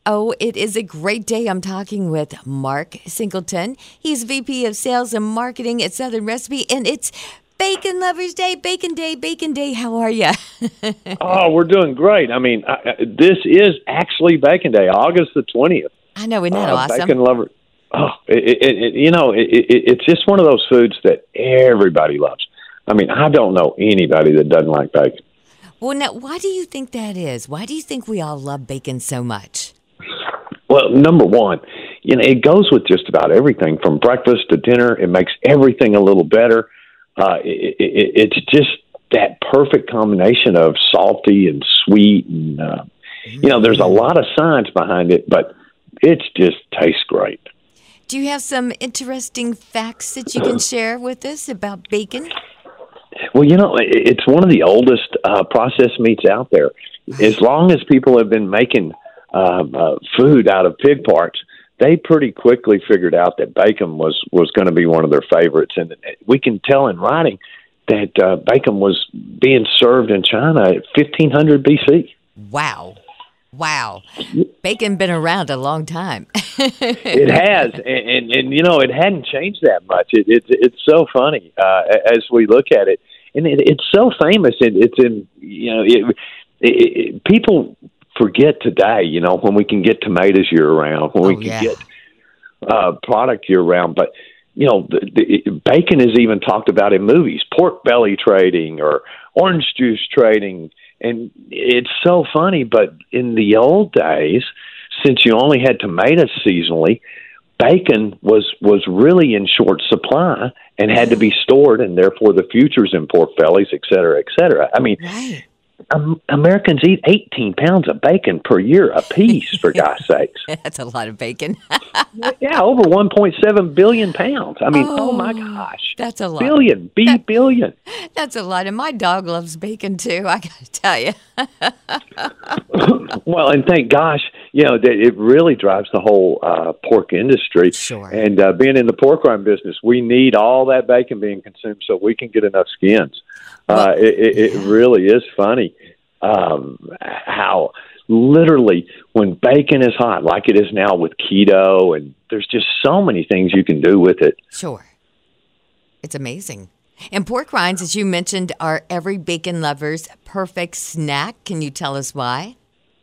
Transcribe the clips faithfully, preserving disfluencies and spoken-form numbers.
Oh, it is a great day. I'm talking with Mark Singleton. He's V P of Sales and Marketing at Southern Recipe, and it's Bacon Lovers Day, Bacon Day, Bacon Day. How are you? Oh, we're doing great. I mean, I, this is actually Bacon Day, August the twentieth. I know, isn't that uh, awesome? Bacon Lover. Oh, it, it, it, you know, it, it, it's just one of those foods that everybody loves. I mean, I don't know anybody that doesn't like bacon. Well, now, why do you think that is? Why do you think we all love bacon so much? Well, number one, you know, it goes with just about everything from breakfast to dinner. It makes everything a little better. Uh, it, it, it's just that perfect combination of salty and sweet. And, uh, you know, there's a lot of science behind it, but it just tastes great. Do you have some interesting facts that you can share with us about bacon? Well, you know, it's one of the oldest uh, processed meats out there. As long as people have been making uh, uh, food out of pig parts, they pretty quickly figured out that bacon was, was going to be one of their favorites. And we can tell in writing that uh, bacon was being served in China at fifteen hundred B C. Wow. Wow. Bacon been around a long time. It has. And, and, and, you know, it hadn't changed that much. It, it, it's so funny uh, as we look at it. And it, it's so famous. It, it's in, you know, it, it, it, people forget today, you know, when we can get tomatoes year round, when oh, we can yeah. get uh, product year round. But, you know, the, the, bacon is even talked about in movies, pork belly trading or orange juice trading. And it's so funny, but in the old days, since you only had tomatoes seasonally, bacon was, was really in short supply and had to be stored, and therefore the futures in pork bellies, et cetera, et cetera. I mean, right. um, Americans eat eighteen pounds of bacon per year apiece, for God's sakes. That's a lot of bacon. Yeah, over one point seven billion pounds. I mean, oh, oh my gosh. That's a lot. Billion, B that, billion. That's a lot. And my dog loves bacon, too, I got to tell you. Well, and thank gosh, you know, that it really drives the whole uh, pork industry. Sure. And uh, being in the pork rind business, we need all that bacon being consumed so we can get enough skins. Well, uh, it, it, it really is funny um, how literally when bacon is hot, like it is now with keto, and there's just so many things you can do with it. Sure. It's amazing. And pork rinds, as you mentioned, are every bacon lover's perfect snack. Can you tell us why?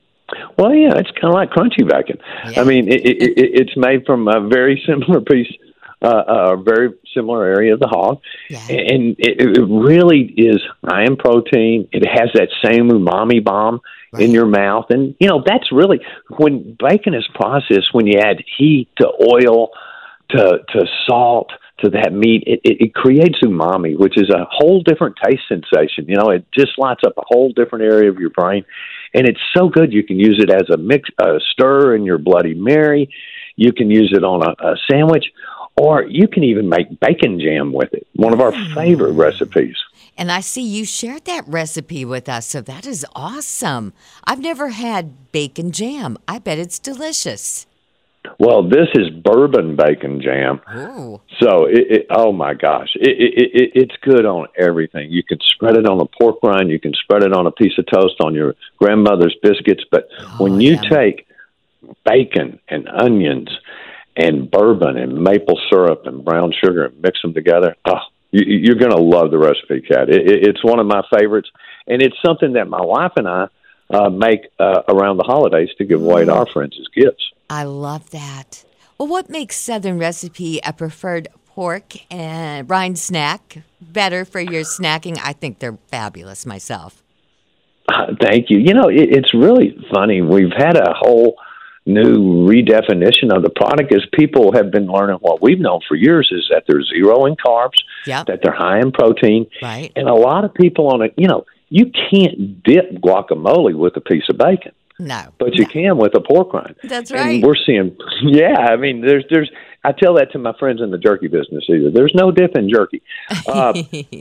Well, yeah, it's kind of like crunchy bacon. Yeah. I mean, it, it, it, it's made from a very similar piece, uh, a very similar area of the hog. Yeah. And it, it really is high in protein. It has that same umami bomb right in your mouth. And, you know, that's really, when bacon is processed, when you add heat to oil to to salt, to that meat, it, it, it creates umami, which is a whole different taste sensation. You know, it just lights up a whole different area of your brain. And it's so good. You can use it as a mix, a stir in your Bloody Mary. You can use it on a, a sandwich, or you can even make bacon jam with it. One of our mm. favorite recipes. And I see you shared that recipe with us, so that is awesome. I've never had bacon jam. I bet it's delicious. Well, this is bourbon bacon jam. Ooh. So, it, it, oh my gosh, it, it, it, it's good on everything. You can spread it on a pork rind. You can spread it on a piece of toast on your grandmother's biscuits. But oh, when you yeah. take bacon and onions and bourbon and maple syrup and brown sugar and mix them together, oh, you, you're going to love the recipe, Kat. It, it, it's one of my favorites, and it's something that my wife and I uh, make uh, around the holidays to give away to our friends as gifts. I love that. Well, what makes Southern Recipe a preferred pork and rind snack better for your snacking? I think they're fabulous myself. Uh, thank you. You know, it, it's really funny. We've had a whole new redefinition of the product as people have been learning what we've known for years is that they're zero in carbs, yep. that they're high in protein. Right. And a lot of people on it, you know, you can't dip guacamole with a piece of bacon. No. But you no. can with a pork rind. That's right. And we're seeing, yeah, I mean, there's, there's, I tell that to my friends in the jerky business either. There's no dip in jerky. Uh,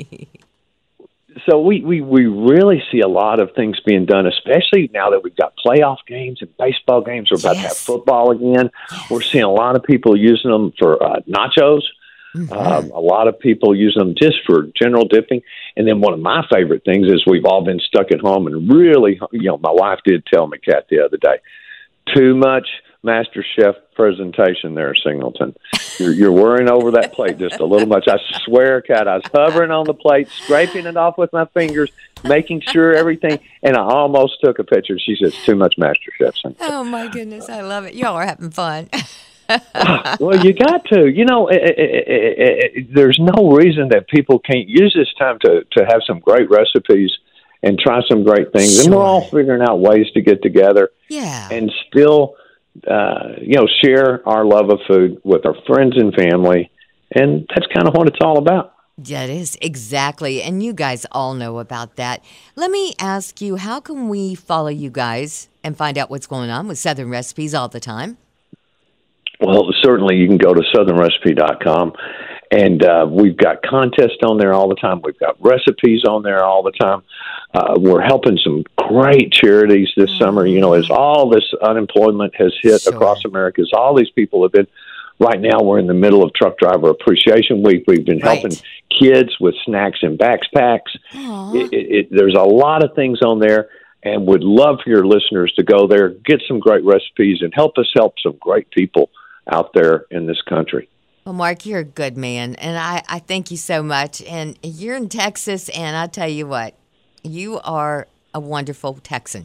so we, we, we really see a lot of things being done, especially now that we've got playoff games and baseball games. We're about yes. to have football again. Yes. We're seeing a lot of people using them for uh, nachos. Mm-hmm. Um, a lot of people use them just for general dipping. And then one of my favorite things is we've all been stuck at home and really, you know, my wife did tell me, Kat, the other day, too much Master Chef presentation there, Singleton. You're, you're worrying over that plate just a little much. I swear, Kat, I was hovering on the plate, scraping it off with my fingers, making sure everything, and I almost took a picture. She says, too much Master Chef. Singleton. Oh, my goodness. I love it. Y'all are having fun. Well, you got to. You know, it, it, it, it, there's no reason that people can't use this time to, to have some great recipes and try some great things. Sure. And we're all figuring out ways to get together yeah. and still, uh, you know, share our love of food with our friends and family. And that's kind of what it's all about. That is, exactly. And you guys all know about that. Let me ask you, how can we follow you guys and find out what's going on with Southern Recipes all the time? Well, certainly you can go to southern recipe dot com, and uh, we've got contests on there all the time. We've got recipes on there all the time. Uh, we're helping some great charities this mm-hmm. summer. You know, as all this unemployment has hit sure. across America, as all these people have been, right now we're in the middle of Truck Driver Appreciation Week. We've been right. helping kids with snacks and backpacks. It, it, it, there's a lot of things on there, and would love for your listeners to go there, get some great recipes, and help us help some great people out there in this country. Well, Mark, you're a good man, and I, I thank you so much. And you're in Texas, and I tell you what, you are a wonderful Texan.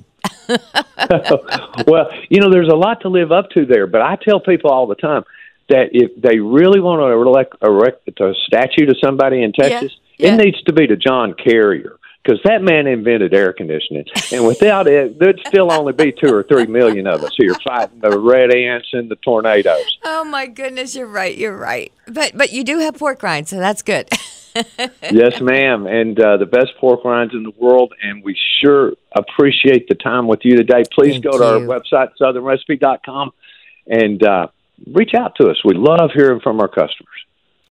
Well, you know, there's a lot to live up to there, but I tell people all the time that if they really want to erect, erect a statue to somebody in Texas, yeah, yeah. it needs to be to John Carrier, because that man invented air conditioning. And without it, there'd still only be two or three million of us here fighting the red ants and the tornadoes. Oh, my goodness, you're right, you're right. But but you do have pork rinds, so that's good. Yes, ma'am, and uh, the best pork rinds in the world, and we sure appreciate the time with you today. Please Thank go to you. our website, southern recipe dot com, and uh, reach out to us. We love hearing from our customers.